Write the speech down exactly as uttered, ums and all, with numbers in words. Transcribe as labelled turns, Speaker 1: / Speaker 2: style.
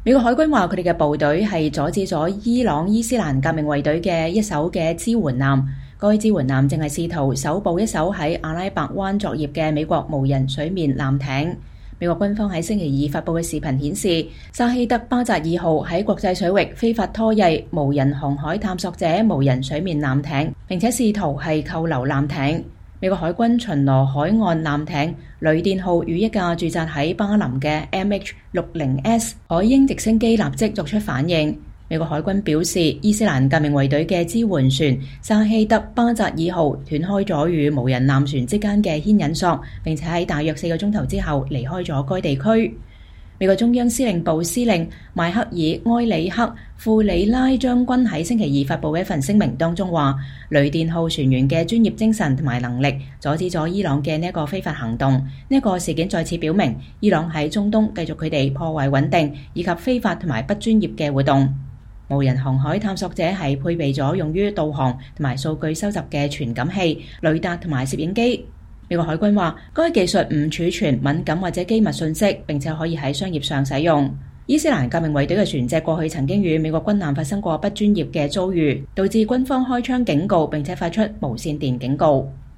Speaker 1: 美國海軍話佢哋嘅部隊係阻止咗伊朗伊斯蘭革命衛隊嘅一艘嘅支援艦，該支援艦正係試圖搜捕一艘喺阿拉伯灣作業嘅美國無人水面艦艇。美國軍方喺星期二發布嘅視頻顯示，沙希德巴扎爾號喺國際水域非法拖曳無人航海探索者無人水面艦艇，並且試圖係扣留艦艇。美國海軍巡邏海岸艦艇雷電號與一架駐紮喺巴林嘅 M H 六十 S 海鷹直升機立即作出反應。美國海軍表示，伊斯蘭革命衛隊嘅支援船沙希德巴扎爾號斷開咗與無人艦船之間嘅牽引索，並且喺大約四個鐘頭之後離開咗該地區。美國中央司令部司令邁克爾埃里克庫里拉將軍喺星期二發布嘅一份聲明當中話，雷電號船員嘅專業精神同埋能力阻止咗伊朗嘅呢一個非法行動。呢、這、一個事件再次表明，伊朗喺中東繼續佢哋破壞穩定以及非法同埋不專業嘅活動。無人航海探索者係配備咗用於導航同埋數據收集嘅傳感器、雷達同埋攝影機。美國海軍話，該技術唔儲存敏感或者機密信息，並且可以喺商業上使用。伊斯蘭革命衛隊嘅船隻過去曾經與美國軍艦發生過不專業嘅遭遇，導致軍方開槍警告並且發出無線電警告。